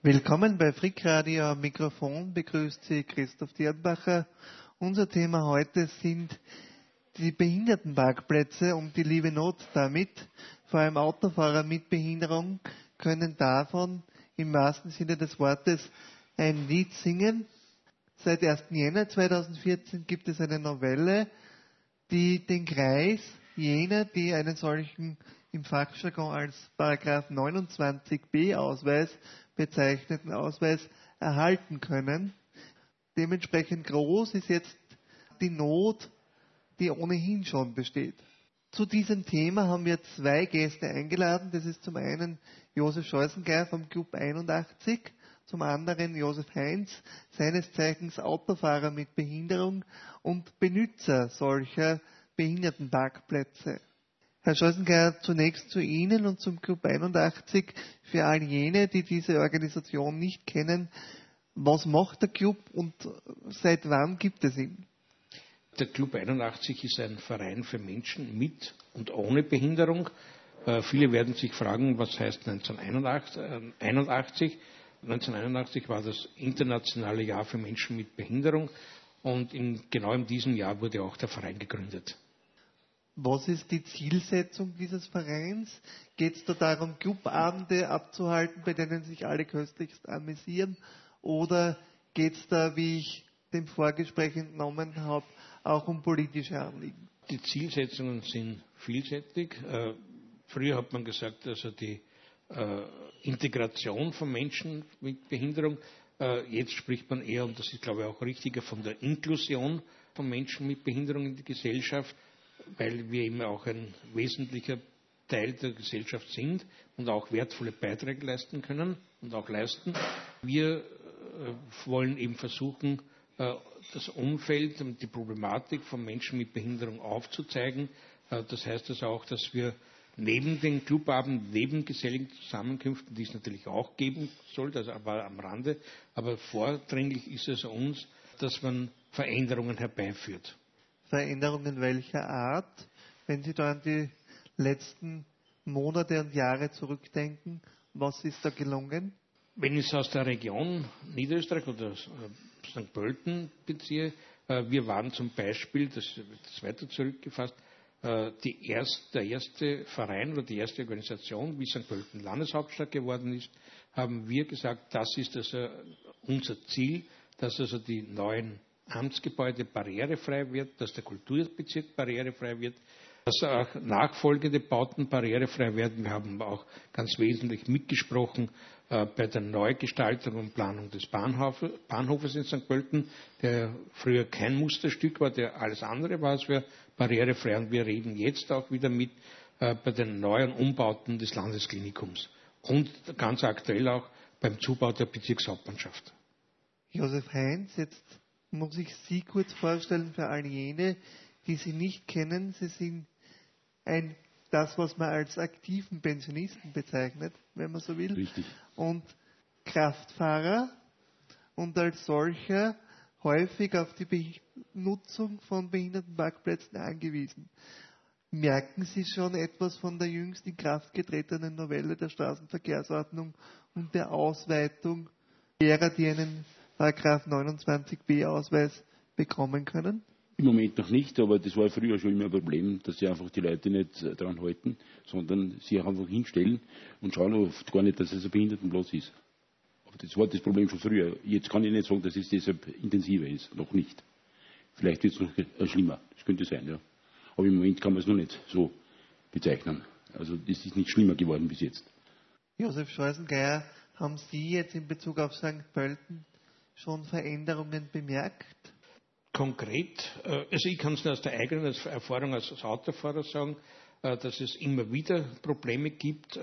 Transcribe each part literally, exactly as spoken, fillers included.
Willkommen bei Frick Radio. Am Mikrofon begrüßt Sie Christoph Dirnbacher. Unser Thema heute sind die Behindertenparkplätze und die liebe Not damit. Vor allem Autofahrer mit Behinderung können davon im wahrsten Sinne des Wortes ein Lied singen. Seit ersten Jänner zweitausendvierzehn gibt es eine Novelle, die den Kreis jener, die einen solchen im Fachjargon als Paragraph neunundzwanzig b Ausweis bezeichneten Ausweis erhalten können. Dementsprechend groß ist jetzt die Not, die ohnehin schon besteht. Zu diesem Thema haben wir zwei Gäste eingeladen. Das ist zum einen Josef Scheusengeier vom Club einundachtzig, zum anderen Josef Heinz, seines Zeichens Autofahrer mit Behinderung und Benutzer solcher Behindertenparkplätze. Herr Scheusengeier, zunächst zu Ihnen und zum Club einundachtzig. Für all jene, die diese Organisation nicht kennen, was macht der Club und seit wann gibt es ihn? Der Club einundachtzig ist ein Verein für Menschen mit und ohne Behinderung. Äh, viele werden sich fragen, was heißt neunzehnhunderteinundachtzig? neunzehnhunderteinundachtzig war das internationale Jahr für Menschen mit Behinderung und in, genau in diesem Jahr wurde auch der Verein gegründet. Was ist die Zielsetzung dieses Vereins? Geht es da darum, Clubabende abzuhalten, bei denen sich alle köstlichst amüsieren? Oder geht es da, wie ich dem Vorgespräch entnommen habe, auch um politische Anliegen? Die Zielsetzungen sind vielfältig. Äh, früher hat man gesagt, also die äh, Integration von Menschen mit Behinderung. Äh, jetzt spricht man eher, und das ist glaube ich auch richtiger, von der Inklusion von Menschen mit Behinderung in die Gesellschaft, weil wir immer auch ein wesentlicher Teil der Gesellschaft sind und auch wertvolle Beiträge leisten können und auch leisten. Wir äh, wollen eben versuchen, äh, das Umfeld und die Problematik von Menschen mit Behinderung aufzuzeigen. Äh, das heißt also auch, dass wir neben den Clubabenden, neben geselligen Zusammenkünften, die es natürlich auch geben sollte, also aber am Rande, aber vordringlich ist es uns, dass man Veränderungen herbeiführt. Veränderungen welcher Art? Wenn Sie da an die letzten Monate und Jahre zurückdenken, was ist da gelungen? Wenn ich es aus der Region Niederösterreich oder Sankt Pölten beziehe, wir waren zum Beispiel, das ist weiter zurückgefasst, die erste, der erste Verein oder die erste Organisation, wie Sankt Pölten Landeshauptstadt geworden ist, haben wir gesagt, das ist also unser Ziel, dass also die neuen Amtsgebäude barrierefrei wird, dass der Kulturbezirk barrierefrei wird, dass auch nachfolgende Bauten barrierefrei werden. Wir haben auch ganz wesentlich mitgesprochen äh, bei der Neugestaltung und Planung des Bahnhof, Bahnhofes in Sankt Pölten, der früher kein Musterstück war, der alles andere war als wir barrierefrei. Und wir reden jetzt auch wieder mit äh, bei den neuen Umbauten des Landesklinikums und ganz aktuell auch beim Zubau der Bezirkshauptmannschaft. Josef Heinz, jetzt muss ich Sie kurz vorstellen für all jene, die Sie nicht kennen. Sie sind ein, das, was man als aktiven Pensionisten bezeichnet, wenn man so will. Richtig. Und Kraftfahrer und als solcher häufig auf die Benutzung von Behindertenparkplätzen angewiesen. Merken Sie schon etwas von der jüngst in Kraft getretenen Novelle der Straßenverkehrsordnung und der Ausweitung derer, die einen Paragraph neunundzwanzig b Ausweis bekommen können? Im Moment noch nicht, aber das war früher schon immer ein Problem, dass sie einfach die Leute nicht daran halten, sondern sie auch einfach hinstellen und schauen oft gar nicht, dass es ein Behindertenplatz ist. Aber das war das Problem schon früher. Jetzt kann ich nicht sagen, dass es deshalb intensiver ist. Noch nicht. Vielleicht wird es noch schlimmer. Das könnte sein, ja. Aber im Moment kann man es noch nicht so bezeichnen. Also das ist nicht schlimmer geworden bis jetzt. Josef Scheusengeier, haben Sie jetzt in Bezug auf Sankt Pölten schon Veränderungen bemerkt? Konkret, also ich kann es nur aus der eigenen Erfahrung als Autofahrer sagen, dass es immer wieder Probleme gibt,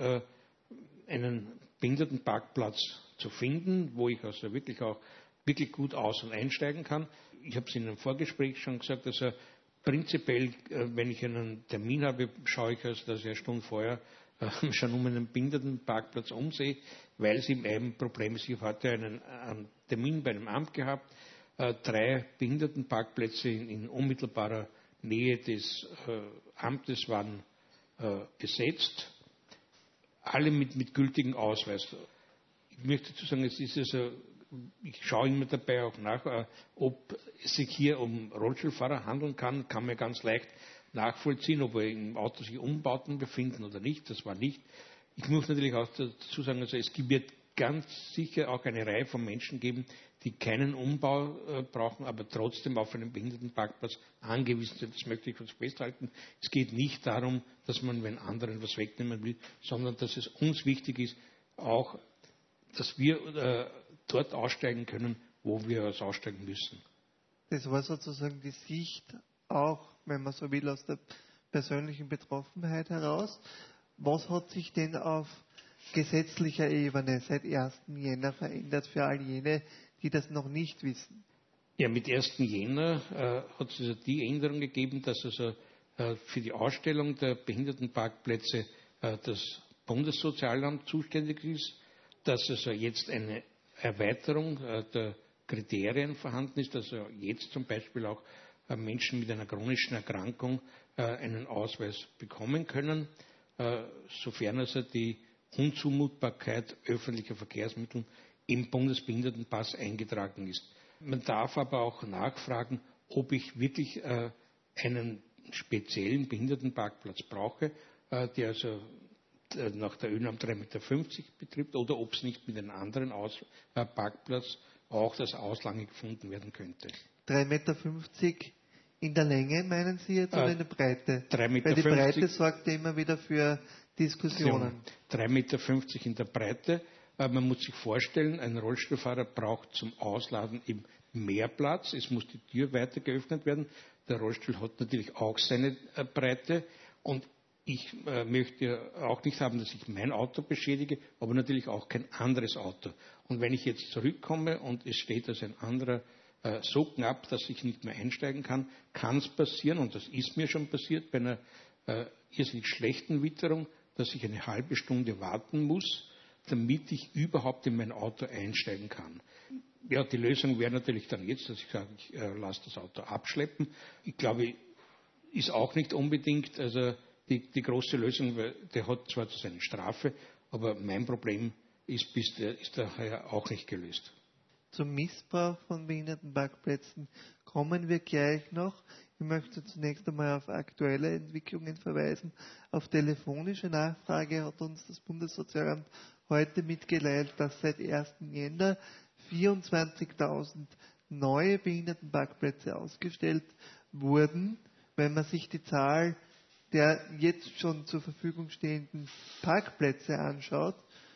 einen Behindertenparkplatz zu finden, wo ich also wirklich auch wirklich gut aus- und einsteigen kann. Ich habe es in einem Vorgespräch schon gesagt, also prinzipiell, wenn ich einen Termin habe, schaue ich also, dass ich eine Stunde vorher schon um einen Behindertenparkplatz umsehe, weil es eben ein Problem ist. Ich hatte einen, einen Termin bei einem Amt gehabt, äh, drei Behindertenparkplätze in, in unmittelbarer Nähe des äh, Amtes waren äh, besetzt, alle mit, mit gültigem Ausweis. Ich möchte dazu sagen, es ist also, ich schaue immer dabei auch nach, ob es sich hier um Rollstuhlfahrer handeln kann, kann man ganz leicht nachvollziehen, ob wir im Auto sich Umbauten befinden oder nicht. Das war nicht. Ich muss natürlich auch dazu sagen, also es wird ganz sicher auch eine Reihe von Menschen geben, die keinen Umbau äh, brauchen, aber trotzdem auf einen Behindertenparkplatz angewiesen sind. Das möchte ich kurz festhalten. Es geht nicht darum, dass man wenn anderen was wegnehmen will, sondern dass es uns wichtig ist, auch, dass wir äh, dort aussteigen können, wo wir es aussteigen müssen. Das war sozusagen die Sicht auch, wenn man so will, aus der persönlichen Betroffenheit heraus. Was hat sich denn auf gesetzlicher Ebene seit ersten Jänner verändert für all jene, die das noch nicht wissen? Ja, mit ersten Jänner äh, hat es also die Änderung gegeben, dass also äh, für die Ausstellung der Behindertenparkplätze äh, das Bundessozialamt zuständig ist, dass also jetzt eine Erweiterung äh, der Kriterien vorhanden ist, dass also jetzt zum Beispiel auch äh, Menschen mit einer chronischen Erkrankung äh, einen Ausweis bekommen können, äh, sofern also die Unzumutbarkeit öffentlicher Verkehrsmittel im Bundesbehindertenpass eingetragen ist. Man darf aber auch nachfragen, ob ich wirklich äh, einen speziellen Behindertenparkplatz brauche, äh, der also äh, nach der ÖNAM drei Meter fünfzig betrifft, oder ob es nicht mit einem anderen Aus äh, Parkplatz auch das Auslange gefunden werden könnte. drei Meter fünfzig in der Länge, meinen Sie jetzt, oder äh, in der Breite? drei Meter Weil die fünfzig, Breite sorgt ja immer wieder für Diskussionen. drei Meter fünfzig in der Breite. Man muss sich vorstellen, ein Rollstuhlfahrer braucht zum Ausladen eben mehr Platz. Es muss die Tür weiter geöffnet werden. Der Rollstuhl hat natürlich auch seine Breite. Und ich äh, möchte auch nicht haben, dass ich mein Auto beschädige, aber natürlich auch kein anderes Auto. Und wenn ich jetzt zurückkomme und es steht also ein anderer äh, so knapp, dass ich nicht mehr einsteigen kann, kann es passieren, und das ist mir schon passiert, bei einer äh, irrsinnig schlechten Witterung, dass ich eine halbe Stunde warten muss, damit ich überhaupt in mein Auto einsteigen kann. Ja, die Lösung wäre natürlich dann jetzt, dass ich sage, ich äh, lasse das Auto abschleppen. Ich glaube, ist auch nicht unbedingt also die, die große Lösung, weil der hat zwar seine Strafe, aber mein Problem ist, bis der, ist daher auch nicht gelöst. Zum Missbrauch von Behindertenparkplätzen kommen wir gleich noch. Ich möchte zunächst einmal auf aktuelle Entwicklungen verweisen. Auf telefonische Nachfrage hat uns das Bundessozialamt heute mitgeteilt, dass seit ersten Jänner vierundzwanzigtausend neue Behindertenparkplätze ausgestellt wurden. Wenn man sich die Zahl der jetzt schon zur Verfügung stehenden Parkplätze anschaut,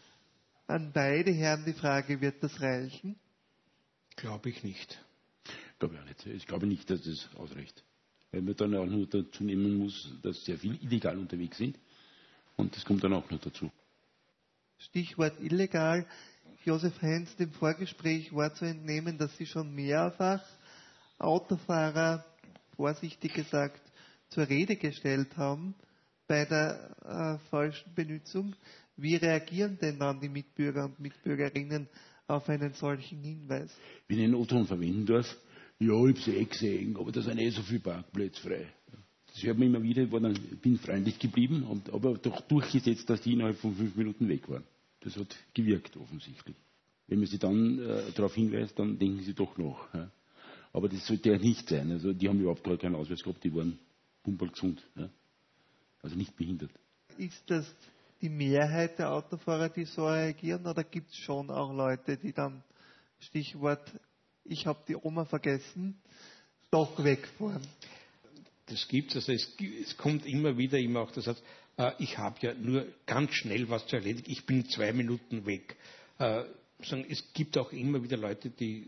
an beide Herren die Frage, wird das reichen? Glaube ich nicht. Glaube ich auch nicht. Ich glaube nicht, dass das ausreicht. Weil man dann auch nur dazu nehmen muss, dass sehr viel illegal unterwegs sind. Und das kommt dann auch noch dazu. Stichwort illegal. Josef Heinz, dem Vorgespräch war zu entnehmen, dass Sie schon mehrfach Autofahrer, vorsichtig gesagt, zur Rede gestellt haben bei der äh, falschen Benutzung. Wie reagieren denn dann die Mitbürger und Mitbürgerinnen auf einen solchen Hinweis? Wenn ich einen O-Ton verwenden darf, ja, ich habe es eh gesehen, aber da sind eh so viele Parkplätze frei. Das hört man immer wieder, ich war dann, bin freundlich geblieben, und, aber doch durchgesetzt, dass die innerhalb von fünf Minuten weg waren. Das hat gewirkt, offensichtlich. Wenn man sie dann äh, darauf hinweist, dann denken sie doch noch. Ja. Aber das sollte ja nicht sein. Also die haben überhaupt gar keinen Ausweis gehabt, die waren pumperlgesund. Ja. Also nicht behindert. Ist das die Mehrheit der Autofahrer, die so reagieren, oder gibt es schon auch Leute, die dann, Stichwort, ich habe die Oma vergessen, doch wegfahren? Das gibt es. Also es, es kommt immer wieder immer auch der Satz, äh, ich habe ja nur ganz schnell was zu erledigen, ich bin zwei Minuten weg. Äh, sagen, es gibt auch immer wieder Leute, die,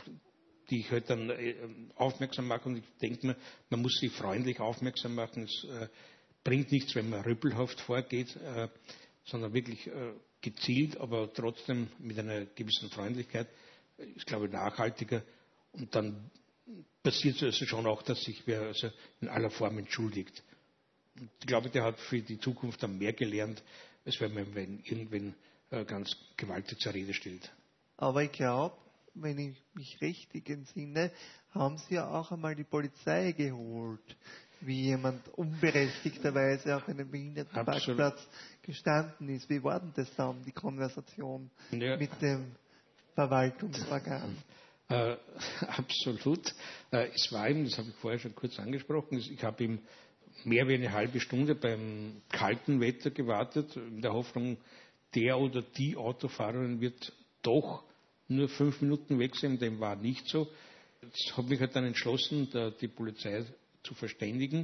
die ich halt dann äh, aufmerksam machen, und ich denke mir, man muss sie freundlich aufmerksam machen. Es äh, bringt nichts, wenn man rüppelhaft vorgeht, äh, sondern wirklich äh, gezielt, aber trotzdem mit einer gewissen Freundlichkeit. Ist, glaube ich, nachhaltiger. Und dann passiert es also schon auch, dass sich wer also in aller Form entschuldigt. Und ich glaube, der hat für die Zukunft dann mehr gelernt, als wenn man wenn irgendwen äh, ganz gewaltig zur Rede stellt. Aber ich glaube, wenn ich mich richtig entsinne, haben Sie ja auch einmal die Polizei geholt. wie jemand unberechtigterweise auf einem Behindertenparkplatz gestanden ist. Wie war denn das dann, die Konversation ja. mit dem Verwaltungsorgan? Äh, absolut. Äh, es war ihm, das habe ich vorher schon kurz angesprochen, ich habe ihm mehr wie eine halbe Stunde beim kalten Wetter gewartet, in der Hoffnung, der oder die Autofahrerin wird doch nur fünf Minuten weg sein. Dem war nicht so. Jetzt habe ich halt dann entschlossen, die Polizei zu verständigen.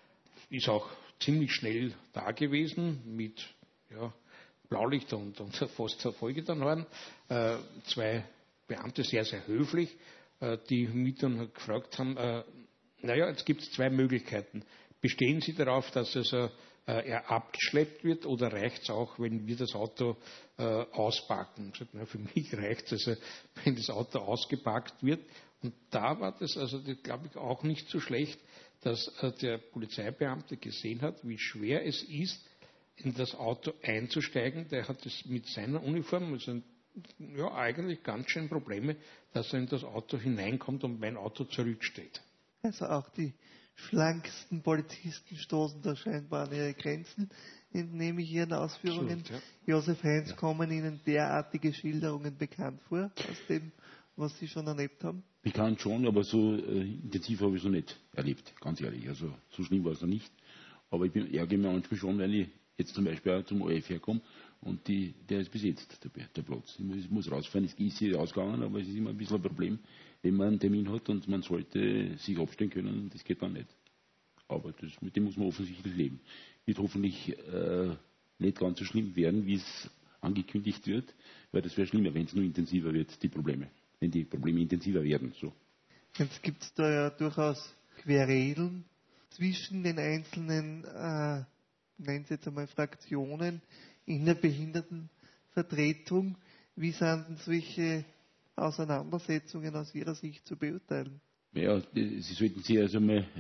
Ist auch ziemlich schnell da gewesen mit ja, Blaulicht und, und fast verfolgetan worden. Äh, zwei Beamte, sehr, sehr höflich, äh, die mich dann gefragt haben, äh, naja, jetzt gibt es zwei Möglichkeiten. Bestehen Sie darauf, dass also, äh, er abgeschleppt wird oder reicht es auch, wenn wir das Auto äh, ausparken? Ich sage, na, für mich reicht es, also, wenn das Auto ausgeparkt wird. Und da war das, also glaube ich, auch nicht so schlecht, dass äh, der Polizeibeamte gesehen hat, wie schwer es ist, in das Auto einzusteigen. Der hat es mit seiner Uniform, also ja, eigentlich ganz schön Probleme, dass er in das Auto hineinkommt und mein Auto zurücksteht. Also auch die schlanksten Polizisten stoßen da scheinbar an ihre Grenzen, entnehme ich Ihren Ausführungen. Absolut, ja. Josef Heinz, ja. Kommen Ihnen derartige Schilderungen bekannt vor, aus dem, was Sie schon erlebt haben? Bekannt schon, aber so äh, intensiv habe ich es noch nicht erlebt, ganz ehrlich. Also so schlimm war es noch nicht. Aber ich bin, ärgere mich manchmal schon, weil ich jetzt zum Beispiel auch zum O R F herkomme und die, der ist besetzt, der, der Platz. Ich muss, ich muss rausfahren, es ist hier rausgegangen, aber es ist immer ein bisschen ein Problem, wenn man einen Termin hat und man sollte sich abstellen können, das geht dann nicht. Aber das, mit dem muss man offensichtlich leben. Wird hoffentlich äh, nicht ganz so schlimm werden, wie es angekündigt wird, weil das wäre schlimmer, wenn es nur intensiver wird, die Probleme. Wenn die Probleme intensiver werden. So. Jetzt gibt es da ja durchaus Querelen zwischen den einzelnen, äh, nennen Sie jetzt einmal Fraktionen in der Behindertenvertretung. Wie sind denn solche Auseinandersetzungen aus Ihrer Sicht zu beurteilen? Ja, Sie sollten sich also mal äh,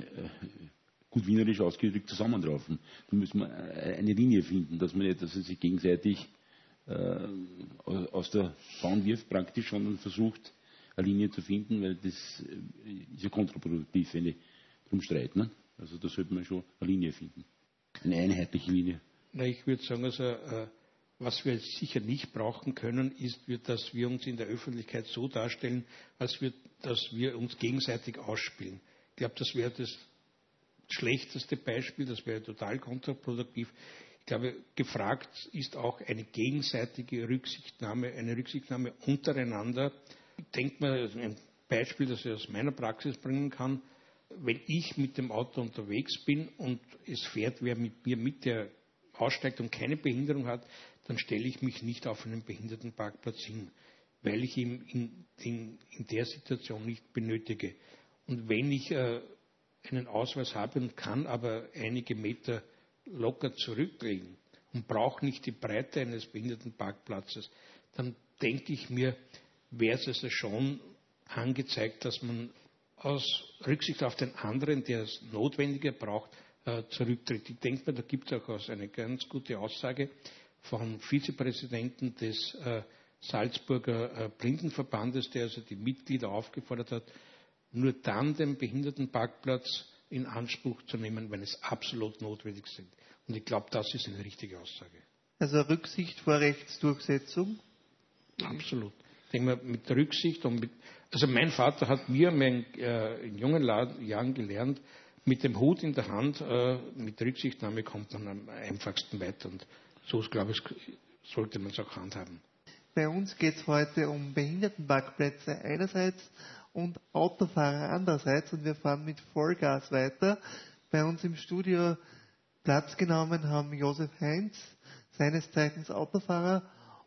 gut wienerisch ausgedrückt zusammenraufen. Da müssen wir eine Linie finden, dass man nicht, dass sie sich gegenseitig äh, aus der Bahn wirft praktisch, sondern versucht, eine Linie zu finden, weil das ist ja kontraproduktiv, wenn ich drum streite. Ne? Also da sollte man schon eine Linie finden. Eine einheitliche Linie. Na, ich würde sagen, also, äh, was wir sicher nicht brauchen können, ist, dass wir uns in der Öffentlichkeit so darstellen, als wir, dass wir uns gegenseitig ausspielen. Ich glaube, das wäre das schlechteste Beispiel, das wäre total kontraproduktiv. Ich glaube, gefragt ist auch eine gegenseitige Rücksichtnahme, eine Rücksichtnahme untereinander. Ich denke mal, ein Beispiel, das ich aus meiner Praxis bringen kann, wenn ich mit dem Auto unterwegs bin und es fährt wer mit mir mit, der aussteigt und keine Behinderung hat, dann stelle ich mich nicht auf einen Behindertenparkplatz hin, weil ich ihn in, in, in der Situation nicht benötige. Und wenn ich äh, einen Ausweis habe und kann aber einige Meter locker zurücklegen und brauche nicht die Breite eines Behindertenparkplatzes, dann denke ich mir, wäre es also schon angezeigt, dass man aus Rücksicht auf den anderen, der es notwendiger braucht, äh, zurücktritt. Ich denke mir, da gibt es auch eine ganz gute Aussage vom Vizepräsidenten des äh, Salzburger äh, Blindenverbandes, der also die Mitglieder aufgefordert hat, nur dann den Behindertenparkplatz in Anspruch zu nehmen, wenn es absolut notwendig ist. Und ich glaube, das ist eine richtige Aussage. Also Rücksicht vor Rechtsdurchsetzung? Absolut. Ich denke mal, mit Rücksicht und mit, also mein Vater hat mir mein, äh, in jungen Jahren gelernt, mit dem Hut in der Hand, äh, mit Rücksichtnahme kommt man am einfachsten weiter. Und so, glaube ich, sollte man es auch handhaben. Bei uns geht es heute um Behindertenparkplätze einerseits und Autofahrer andererseits, und wir fahren mit Vollgas weiter. Bei uns im Studio Platz genommen haben Josef Heinz, seines Zeichens Autofahrer,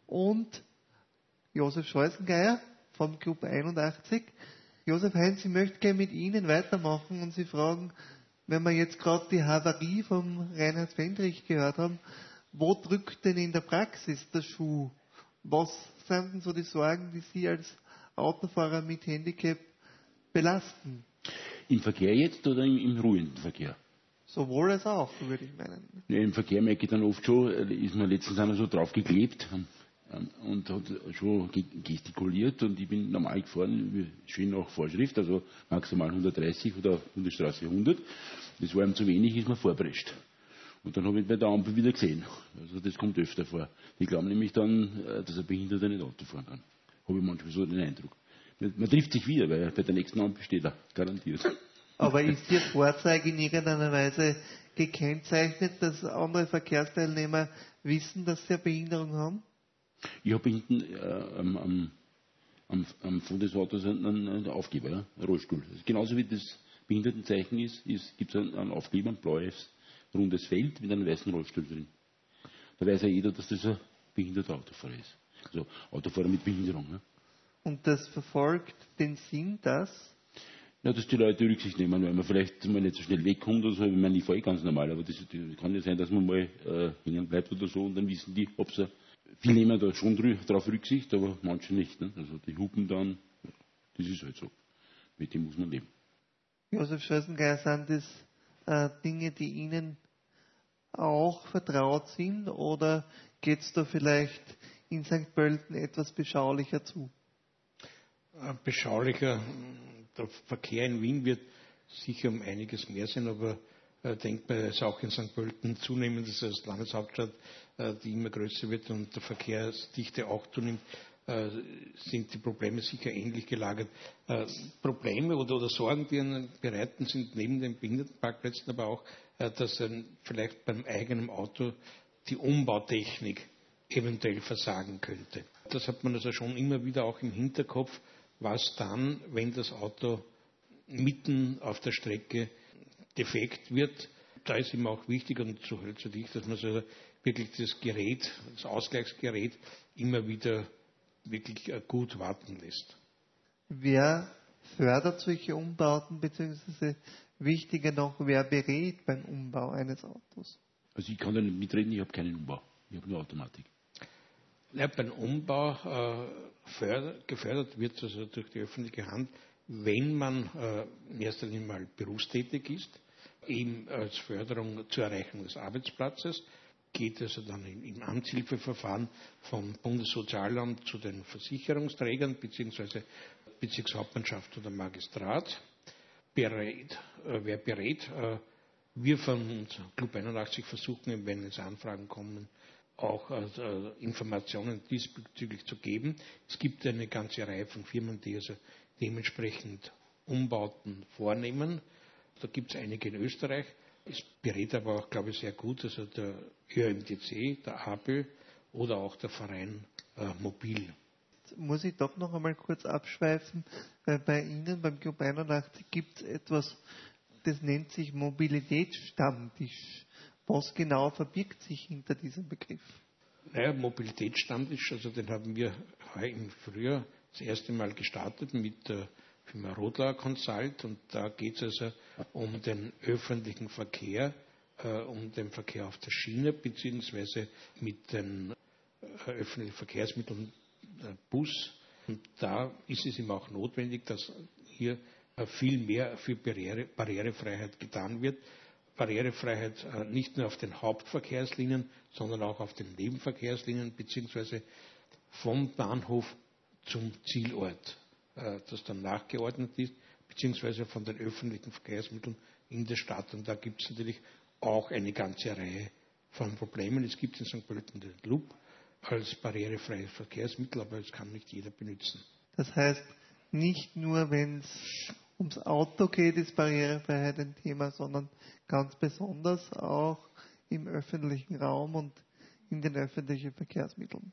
und Josef Scheusengeier vom Club einundachtzig. Josef Heinz, ich möchte gerne mit Ihnen weitermachen und Sie fragen, wenn wir jetzt gerade die Havarie vom Reinhard Fendrich gehört haben, wo drückt denn in der Praxis der Schuh? Was sind denn so die Sorgen, die Sie als Autofahrer mit Handicap belasten? Im Verkehr jetzt oder im, im ruhenden Verkehr? Sowohl als auch, würde ich meinen. Ja, im Verkehr merke ich dann oft schon, ist mir letztens einmal so drauf geklebt, und hat schon gestikuliert und ich bin normal gefahren, schön nach Vorschrift, also maximal hundertdreißig oder Bundesstraße hundert. Das war ihm zu wenig, ist mir vorprescht. Und dann habe ich bei der Ampel wieder gesehen. Also das kommt öfter vor. Die glauben nämlich dann, dass ein Behinderter nicht Auto fahren kann. Habe ich manchmal so den Eindruck. Man trifft sich wieder, weil bei der nächsten Ampel steht er, garantiert. Aber ist Ihr Fahrzeug in irgendeiner Weise gekennzeichnet, dass andere Verkehrsteilnehmer wissen, dass sie eine Behinderung haben? Ich habe hinten äh, am, am, am, am Fuß des Autos einen, einen Aufkleber, ja? Einen Rollstuhl. Also genauso wie das Behindertenzeichen ist, ist gibt es einen, einen Aufkleber, ein blaues, rundes Feld mit einem weißen Rollstuhl drin. Da weiß ja jeder, dass das ein behinderter Autofahrer ist. Also Autofahrer mit Behinderung. Ja? Und das verfolgt den Sinn, dass? Ja, dass die Leute Rücksicht nehmen, weil man vielleicht mal nicht so schnell wegkommt oder so. Ich meine, ich fahre ganz normal, aber das, das kann ja sein, dass man mal äh, hängen bleibt oder so und dann wissen die, ob sie. Viele nehmen da schon darauf Rücksicht, aber manche nicht. Ne? Also die hupen dann, das ist halt so. Mit dem muss man leben. Josef Schössengeier, sind das äh, Dinge, die Ihnen auch vertraut sind oder geht es da vielleicht in Sankt Pölten etwas beschaulicher zu? Beschaulicher. Der Verkehr in Wien wird sicher um einiges mehr sein, aber äh, denkbar ist auch in Sankt Pölten zunehmend, dass als Landeshauptstadt, äh, die immer größer wird und der Verkehrsdichte auch zunimmt, äh, sind die Probleme sicher ähnlich gelagert. Äh, Probleme oder, oder Sorgen, die einen bereiten, sind neben den Behindertenparkplätzen aber auch, äh, dass ein, vielleicht beim eigenen Auto die Umbautechnik eventuell versagen könnte. Das hat man also schon immer wieder auch im Hinterkopf, was dann, wenn das Auto mitten auf der Strecke defekt wird. Da ist ihm auch wichtig und so hält es dich, dass man so wirklich das Gerät, das Ausgleichsgerät immer wieder wirklich gut warten lässt. Wer fördert solche Umbauten, beziehungsweise wichtiger noch, wer berät beim Umbau eines Autos? Also ich kann da nicht mitreden, ich habe keinen Umbau, ich habe nur Automatik. Ja, beim Umbau äh, förder, gefördert wird also durch die öffentliche Hand, wenn man äh, in erster Linie mal berufstätig ist, eben als Förderung zur Erreichung des Arbeitsplatzes, geht also dann im, im Amtshilfeverfahren vom Bundessozialamt zu den Versicherungsträgern bzw. Bezirkshauptmannschaft oder Magistrat. Berät, äh, wer berät, äh, wir von Club einundachtzig versuchen, wenn es Anfragen kommen, auch äh, Informationen diesbezüglich zu geben. Es gibt eine ganze Reihe von Firmen, die also dementsprechend Umbauten vornehmen. Da gibt es einige in Österreich. Es berät aber auch, glaube ich, sehr gut, also der Ö M D C, der A B Ö oder auch der Verein äh, Mobil. Jetzt muss ich doch noch einmal kurz abschweifen, weil bei Ihnen beim Club einundachtzig gibt es etwas, das nennt sich Mobilitätsstammtisch. Was genau verbirgt sich hinter diesem Begriff? Naja, Mobilitätsstammtisch, also den haben wir im Frühjahr das erste Mal gestartet mit der Firma Rodler Consult und da geht es also um den öffentlichen Verkehr, äh, um den Verkehr auf der Schiene beziehungsweise mit den äh, öffentlichen Verkehrsmitteln, äh, Bus. Und da ist es eben auch notwendig, dass hier äh, viel mehr für Barriere, Barrierefreiheit getan wird. Barrierefreiheit äh, nicht nur auf den Hauptverkehrslinien, sondern auch auf den Nebenverkehrslinien beziehungsweise vom Bahnhof zum Zielort, äh, das dann nachgeordnet ist, beziehungsweise von den öffentlichen Verkehrsmitteln in der Stadt. Und da gibt es natürlich auch eine ganze Reihe von Problemen. Es gibt in Sankt Pölten den Loop als barrierefreies Verkehrsmittel, aber es kann nicht jeder benutzen. Das heißt, nicht nur, wenn es ums Auto geht, ist Barrierefreiheit ein Thema, sondern ganz besonders auch im öffentlichen Raum und in den öffentlichen Verkehrsmitteln.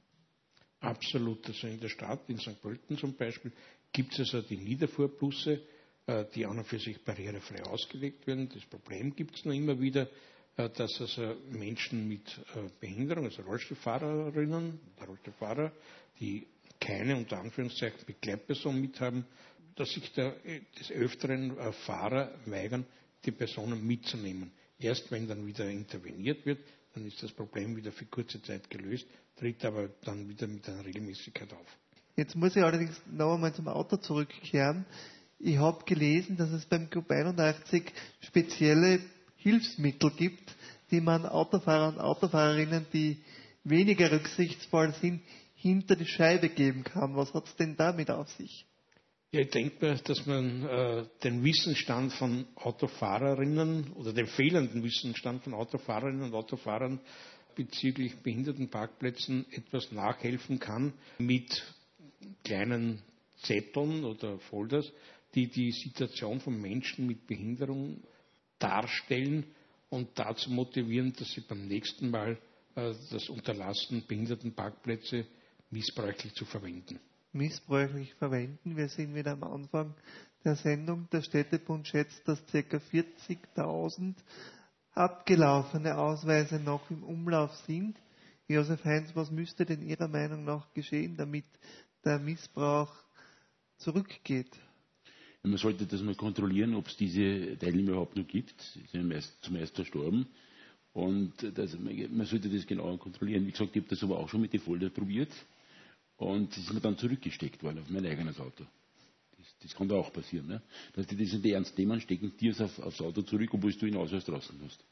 Absolut. Also in der Stadt, in Sankt Pölten zum Beispiel, gibt es also die Niederfuhrbusse, die an und für sich barrierefrei ausgelegt werden. Das Problem gibt es noch immer wieder, dass also Menschen mit Behinderung, also Rollstuhlfahrerinnen, Rollstuhlfahrer, die keine unter Anführungszeichen Begleitperson mithaben, dass sich der, des Öfteren äh, Fahrer weigern, die Personen mitzunehmen. Erst wenn dann wieder interveniert wird, dann ist das Problem wieder für kurze Zeit gelöst, tritt aber dann wieder mit einer Regelmäßigkeit auf. Jetzt muss ich allerdings noch einmal zum Auto zurückkehren. Ich habe gelesen, dass es beim Club einundachtzig spezielle Hilfsmittel gibt, die man Autofahrer und Autofahrerinnen, die weniger rücksichtsvoll sind, hinter die Scheibe geben kann. Was hat es denn damit auf sich? Ja, ich denke mir, dass man äh, den Wissensstand von Autofahrerinnen oder den fehlenden Wissensstand von Autofahrerinnen und Autofahrern bezüglich Behindertenparkplätzen etwas nachhelfen kann mit kleinen Zetteln oder Folders, die die Situation von Menschen mit Behinderung darstellen und dazu motivieren, dass sie beim nächsten Mal äh, das unterlassen, Behindertenparkplätze missbräuchlich zu verwenden. Missbräuchlich verwenden. Wir sind wieder am Anfang der Sendung. Der Städtebund schätzt, dass ca. vierzigtausend abgelaufene Ausweise noch im Umlauf sind. Josef Heinz, was müsste denn Ihrer Meinung nach geschehen, damit der Missbrauch zurückgeht? Man sollte das mal kontrollieren, ob es diese Teilnehmer überhaupt noch gibt. Sie sind meist, zumeist verstorben. Und das, man sollte das genauer kontrollieren. Wie gesagt, ich habe das aber auch schon mit den Folder probiert. Und das ist mir dann zurückgesteckt worden auf mein eigenes Auto. Das, das kann da auch passieren. Ne? Dass die das nicht ernst nehmen, stecken dir es auf, aufs Auto zurück, obwohl du ihn Ausweis draußen hast.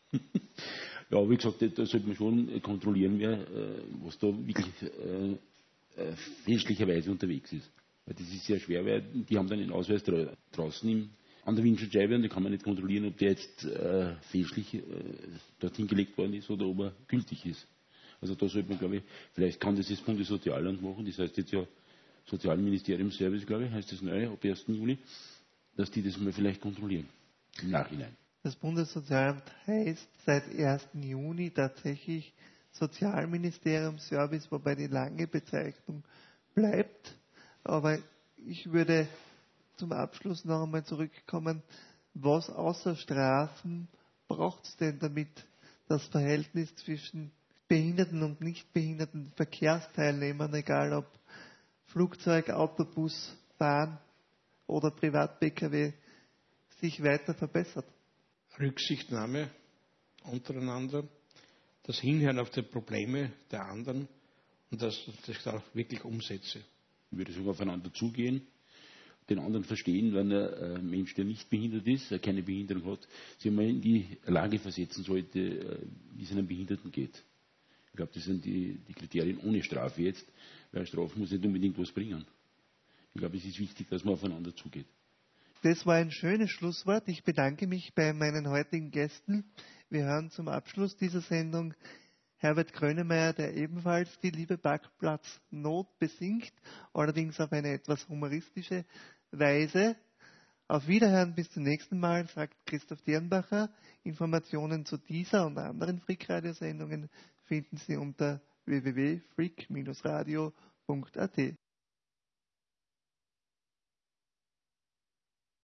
Ja, wie gesagt, da sollte man schon kontrollieren, wer, was da wirklich äh, äh, fälschlicherweise unterwegs ist. Weil das ist sehr schwer, weil die haben dann den Ausweis dra draußen im, an der Windschutzscheibe und da kann man nicht kontrollieren, ob der jetzt äh, fälschlich äh, dorthin gelegt worden ist oder ob er gültig ist. Also da sollte man, glaube ich, vielleicht kann das das Bundessozialamt machen, das heißt jetzt ja Sozialministerium-Service, glaube ich, heißt das neu, ab ersten Juli, dass die das mal vielleicht kontrollieren, im Nachhinein. Das Bundessozialamt heißt seit ersten Juni tatsächlich Sozialministerium-Service, wobei die lange Bezeichnung bleibt. Aber ich würde zum Abschluss noch einmal zurückkommen, was außer Strafen braucht es denn, damit das Verhältnis zwischen behinderten und nicht behinderten Verkehrsteilnehmern, egal ob Flugzeug, Autobus, Bahn oder Privat-P K W, sich weiter verbessert? Rücksichtnahme untereinander, das Hinhören auf die Probleme der anderen und das, das auch wirklich umsetze. Ich würde sogar aufeinander zugehen, den anderen verstehen, wenn er ein Mensch, der nicht behindert ist, der keine Behinderung hat, sich mal in die Lage versetzen sollte, wie es einem Behinderten geht. Ich glaube, das sind die, die Kriterien ohne Strafe jetzt, weil Strafe muss nicht unbedingt was bringen. Ich glaube, es ist wichtig, dass man aufeinander zugeht. Das war ein schönes Schlusswort. Ich bedanke mich bei meinen heutigen Gästen. Wir hören zum Abschluss dieser Sendung Herbert Grönemeyer, der ebenfalls die Liebe Parkplatznot besingt, allerdings auf eine etwas humoristische Weise. Auf Wiederhören bis zum nächsten Mal, sagt Christoph Dirnbacher. Informationen zu dieser und anderen Freak-Radio-Sendungen finden Sie unter w w w punkt freak Bindestrich radio punkt a t.